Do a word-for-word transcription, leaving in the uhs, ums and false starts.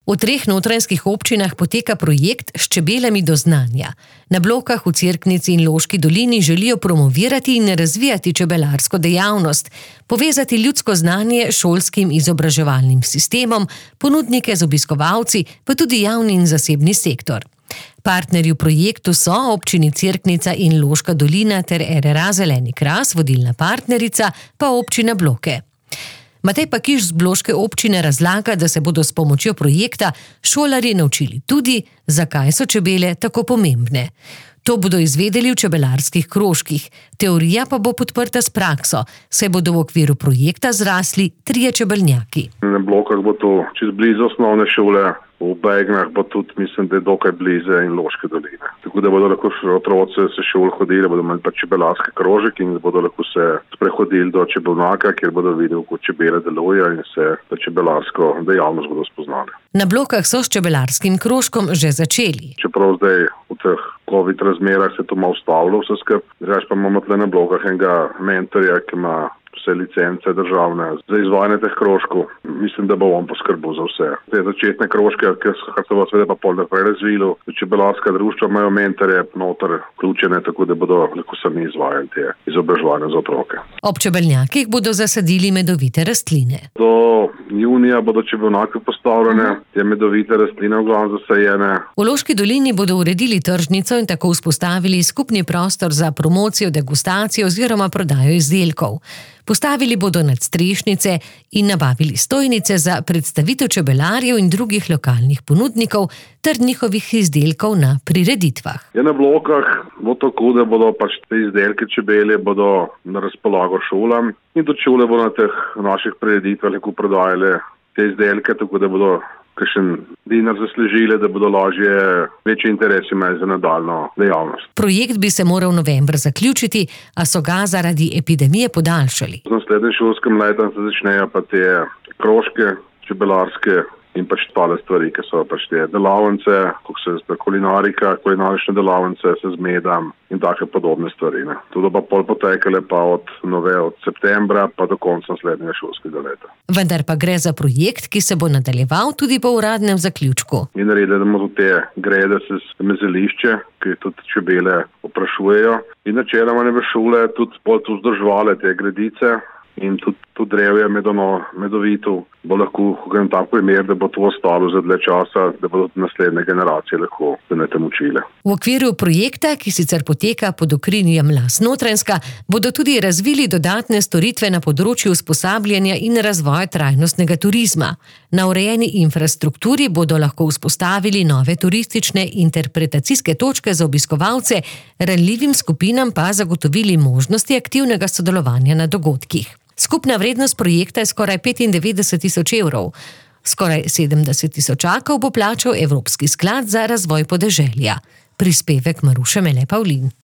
V treh notranjskih občinah poteka projekt S čebelami do znanja. Na Blokah, v Cerknici in Loški dolini želijo promovirati in razvijati čebelarsko dejavnost, povezati ljudsko znanje s šolskim izobraževalnim sistemom, ponudnike z obiskovalci, pa tudi javni in zasebni sektor. Partnerji v projektu so občini Cerknica in Loška dolina ter R R A Zeleni Kras, vodilna partnerica pa občina Bloke. Matej Pakiž z bloške občine razlaga, da se bodo s pomočjo projekta šolarji naučili tudi, zakaj so čebele tako pomembne. To bodo izvedeli v čebelarskih krožkih, teorija pa bo podprta s prakso, saj bodo v okviru projekta zrasli trije čebelnjaki. Na Blokah bo to čez blizu osnovne šole, v Begnah bo tudi, mislim, da je dokaj blizu in Loške doline. Tako da bodo lahko otroci se šol hodili, bodo imeli pa čebelarski krožek in bodo lahko se sprehodili do čebelnjaka, kjer bodo videli, kako čebele delujejo in se to čebelarsko dejavnost bodo spoznali. Na Blokah so s čebelarskim krožkom že začeli. Čeprav zdaj v teh covid razmerah se to malo ustavilo vse skupaj, zdaj pa imamo tle na Blokah enega mentorja, ki ima vse licence državne za izvajanje teh krožkov. Mislim, da bo on poskrbel za vse. Te začetne krožke, ki se bo seveda pa pol naprej razvilo, čebelarska društva imajo mentorje noter vključene, tako da bodo lahko sami izvajali te izobraževanja za otroke. Ob čebelnjakih bodo zasadili medovite rastline. Do junija bodo čebelnjaki postavljene, te medovite rastline v glavnem zasajene. V Loški dolini bodo uredili tržnico in tako vzpostavili skupni prostor za promocijo, degustacijo oziroma prodajo izdelkov. Postavili bodo nadstrešnice in nabavili stojnice za predstavitev čebelarjev in drugih lokalnih ponudnikov ter njihovih izdelkov na prireditvah. Ja, na Blokah bo tako, da bodo pač te izdelke čebelje bodo na razpolago šolam in tudi šole bodo na teh naših prireditvah lahko prodajale te izdelke, tako da bodo kakšen dinar zaslužile, da bodo lažje večji interes imeli za nadaljnjo dejavnost. Projekt bi se moral novembra zaključiti, a so ga zaradi epidemije podaljšali. Z naslednjim šolskim letom se začnejo pa te krožke, čebelarske in pač tale stvari, ki so pač te delavnice, kako se kulinarika, kulinarične delavnice se zmedam in take podobne stvari. Ne. Tudi pa pol potekale pa od nove, od septembra pa do konca naslednjega šolskega leta. Vendar pa gre za projekt, ki se bo nadaljeval tudi po uradnem zaključku. Mi naredili tudi te grede se mezelišče, ki tudi čebele oprašujejo. In načeloma ne bi šole tudi pol vzdrževale te gredice in tudi to drevje medono, medovito bo lahko v tak primer, da bo to ostalo za dlje časa, da bodo naslednje generacije lahko se na tem učile. V okviru projekta, ki sicer poteka pod okrinjem Las Notranjska, bodo tudi razvili dodatne storitve na področju usposabljanja in razvoja trajnostnega turizma. Na urejeni infrastrukturi bodo lahko vzpostavili nove turistične interpretacijske točke za obiskovalce, ranljivim skupinam pa zagotovili možnosti aktivnega sodelovanja na dogodkih. Skupna vrednost projekta je skoraj petindevetdeset tisoč evrov. Skoraj sedemdeset tisočakov bo plačal Evropski sklad za razvoj podeželja. Prispevek Maruše Mele Pavlin.